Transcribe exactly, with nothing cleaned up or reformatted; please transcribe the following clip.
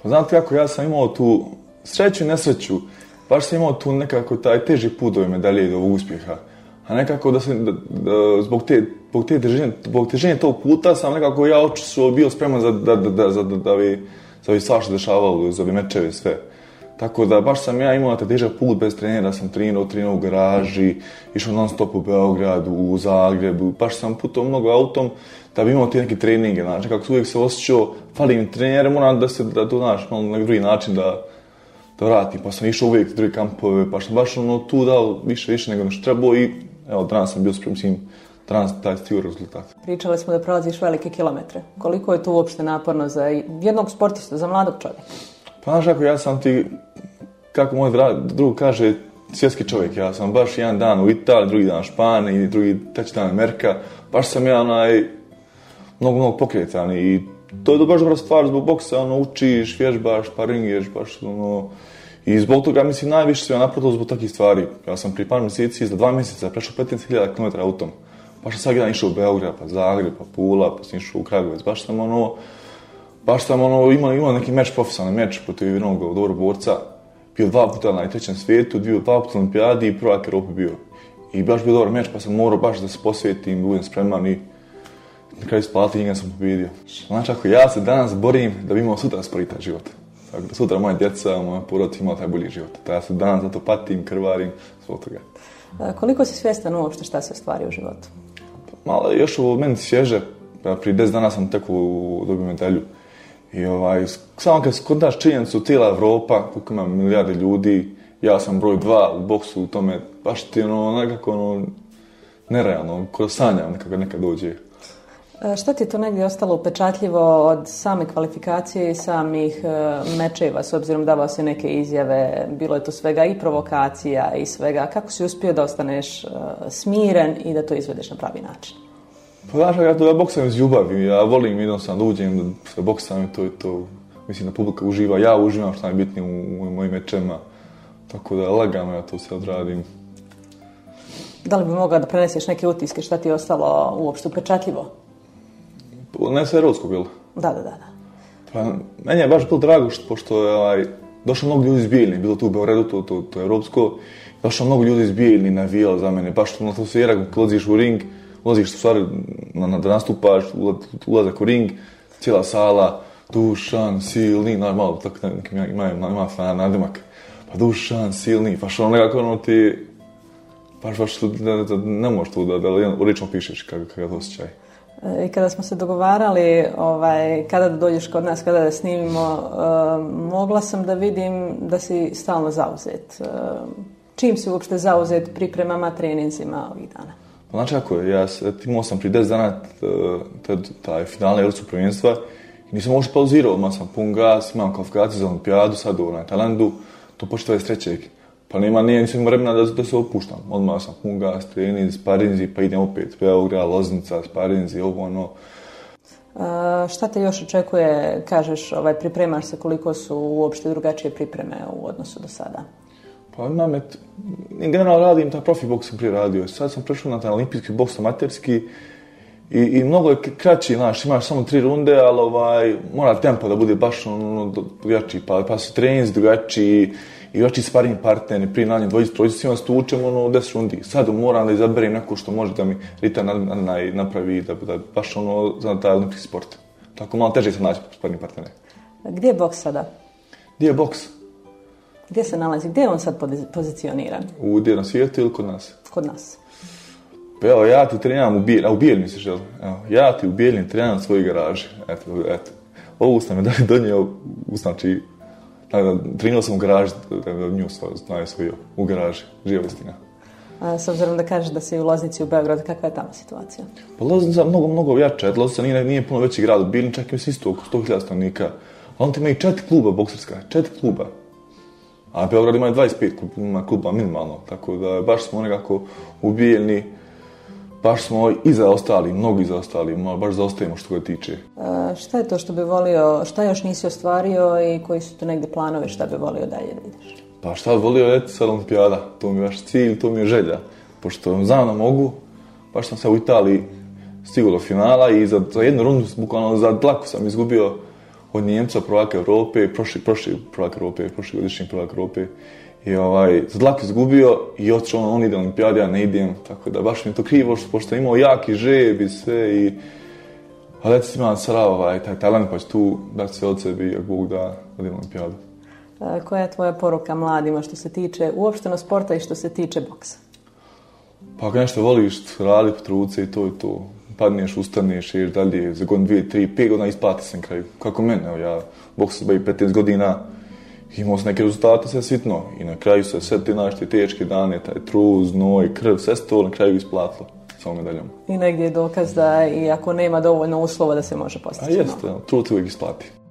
Pa znate kako, ja sam imao tu sreću i nesreću. Baš sam imao tu nekako taj teži put do ove medalje i do ovog uspjeha. A nekako da se, da, da, zbog te, zbog te težine, zbog težine tog puta sam nekako ja očito bio spreman za da, da, da, za, da, da bi, za bi svašta dešavalo, za ove mečeve sve. Tako da baš sam ja imao taj težak put bez trenera, sam trenirao, trenirao u garaži, išao non stop u Beogradu, u Zagrebu, baš sam putovao mnogo autom da bi imao te neke treninge, znači kako uvijek se osjećao, fali mi trenere, moram da se, da to znaš, malo na drugi način da, da vratim, pa sam išao uvijek u druge kampove, pa sam baš ono tu dao više, više nego što trebao i evo, danas sam bio spreman, mislim, danas taj stigao rezultat. Pričali smo da prolaziš velike kilometre. Koliko je to uopšte naporno za jednog sportista, za mladog čovjeka? Pa znaš ako ja sam ti, kako moj drug kaže, svjetski čovjek. Ja sam baš jedan dan u Italiji, drugi dan u Španiji, drugi, treći dan Amerika. Baš sam ja onaj, mnogo, mnogo pokretan i to je baš dobra stvar zbog boksa, ono, učiš, vježbaš, paringuješ, baš ono, i zbog toga, mislim, najviše sam ja napravio zbog takvih stvari. Ja sam prije par mjeseci, za dva mjeseca, prešao petnaest hiljada kilometara autom. Baš sam svaki dan išao u Beograd, pa Zagreb, pa Pula, pa sam išao u Kragujevac. Baš sam ono, baš sam ono, imao, imao neki meč, profesionalni meč protiv jednog dobrog borca. Bio dva puta na trećem svijetu, bio dva puta na olimpijadi i prvak Europe bio. I baš bio dobar meč, pa sam morao baš da se posvetim, budem spreman i na kraju isplatiti, njega sam pobjedio. Znači, ako ja se danas borim da bi imao sutra spori taj život. Tako da sutra moja djeca, moja porodica imala taj bolji život. Da ja se danas zato patim, krvarim, zbog toga. A koliko si svjestan uopšte šta se ostvari u životu? Malo još u meni svježe, prije deset dana sam tek dobio medalju. I ovaj, samo kad skontaš činjenicu cijela Evropa, koliko ima milijarde ljudi, ja sam broj dva u boksu u tome, baš ti ono, nekako ono, nerealno, ko sanjam nekako nekad dođe. Šta ti je to negdje ostalo upečatljivo od same kvalifikacije i samih uh, mečeva, s obzirom davao si neke izjave, bilo je to svega i provokacija i svega, kako si uspio da ostaneš uh, smiren i da to izvedeš na pravi način? Pa znaš, ja, to, ja boksam iz ljubavi, ja volim jednostavno da uđem, da se boksam i to je to, mislim da publika uživa, ja uživam što najbitnije u, u mojim mečema, tako da lagano ja to sve odradim. Da li bi mogao da preneseš neke utiske, šta ti je ostalo uopšte upečatljivo? Ne sve erotsko bilo. Da, da, da. Pa, meni je baš bilo drago što, pošto je ovaj, došlo mnogo ljudi iz Bijeljni, bilo tu u Beogradu, to, to, to je europsko, došlo mnogo ljudi iz Bijeljni, navijalo za mene, baš na to se jer ako ulaziš u ring, ulaziš u stvari na, na, da nastupaš, ulazak u ring, cijela sala, Dušan, silni, normalno, tako ima, ima, ima fan nadimak, pa Dušan, silni, pa što nekako ono ti, baš, baš da, da, ne možeš tu da, da, da lično pišeš kako, kako to osjećaj. I kada smo se dogovarali ovaj, kada da dođeš kod nas, kada da snimimo, uh, mogla sam da vidim da si stalno zauzet. Uh, čim si uopšte zauzet pripremama, treninzima ovih dana? Pa znači ako, ja imao sam prije deset dana taj finalne europskog prvenstva i nisam uopšte pauzirao, odmah sam pun gas, imam kvalifikaciju za olimpijadu, sad u Tajlandu, to počne dvadeset trećeg Pa nema, nije, nisam imao vremena da, da se opuštam. Odmah sam pun gas, trening, sparinzi, pa idem opet. Beograd, Loznica, sparinzi, ovo ono. A, šta te još očekuje, kažeš, ovaj, pripremaš se, koliko su uopšte drugačije pripreme u odnosu do sada? Pa imam, et, generalno radim, taj profi boks sam prije radio. Sad sam prešao na taj olimpijski boks amaterski i, i mnogo je kraći, znaš, imaš samo tri runde, ali ovaj, mora tempo da bude baš ono, drugačiji, pa, pa su treninzi drugačiji, i još i sparing partneri, prije na nje dvojicu, trojicu, svima stučemo ono deset rundi. Sad moram da izaberem neko što može da mi ritam na, na, na, napravi, da, da baš ono za taj olimpijski sport. Tako malo teže se naći sparing partnere. Gdje je boks sada? Gdje je boks? Gdje se nalazi? Gdje je on sad pozicioniran? U gdje na svijetu ili kod nas? Kod nas. Pa evo, ja ti trenam u Bijeljni, a u Bijeljni se želi. Evo, ja ti u Bijeljni trenam u svojoj garaži. Eto, eto. Ovo sam je donio, znači, trenirao sam u garaži, da nju znaju svoju u garaži, živa istina. A, s obzirom da kažeš da si u Loznici u Beogradu, kakva je tamo situacija? Pa Loznica je mnogo, mnogo jača, Loznica nije, nije puno veći grad, u Bijeljni čak ima isto oko sto hiljada stanovnika. Ali on ti ima i četiri kluba bokserska, četiri kluba. A Beograd ima dvadeset pet kluba, kluba minimalno, tako da baš smo nekako u Bijeljni, baš smo i zaostali, mnogo i zaostali, baš zaostajemo što ga tiče. A, šta je to što bi volio, šta još nisi ostvario i koji su tu negdje planovi, šta bi volio dalje da vidiš? Pa šta bi volio, eto sad olimpijada, to mi je vaš cilj, to mi je želja. Pošto znam da mogu, baš sam se u Italiji stigao do finala i za, za jednu rundu, bukvalno za dlaku sam izgubio od Njemca, prvaka Evrope, prošli, prošli prvak Evrope, prošli godišnji prvak Evrope. I ovaj, Zlak izgubio i otišao on, on ide na olimpijade, ja ne idem, tako da baš mi je to krivo, pošto je imao jaki žeb i sve i... Ali eto ima Sarajevo, ovaj, taj talent, pa će tu dati se od sebi, ako Bog da, ode na olimpijadu. Koja je tvoja poruka mladima što se tiče uopšteno sporta i što se tiče boksa? Pa ako nešto voliš, radi po truce i to i to. Padneš, ustaneš, ješ dalje, za godinu, dvije, tri, pet godina isplati se na kraju. Kako mene, evo ja boksa se bavi petnaest godina, imao sam neke rezultate, sve svitno. I na kraju se sve te našte teške dane, taj trud, znoj, krv, sve se to na kraju isplatilo sa ovom medaljom. I negdje je dokaz da i ako nema dovoljno uslova da se može postići. A jeste, trud se uvijek isplati.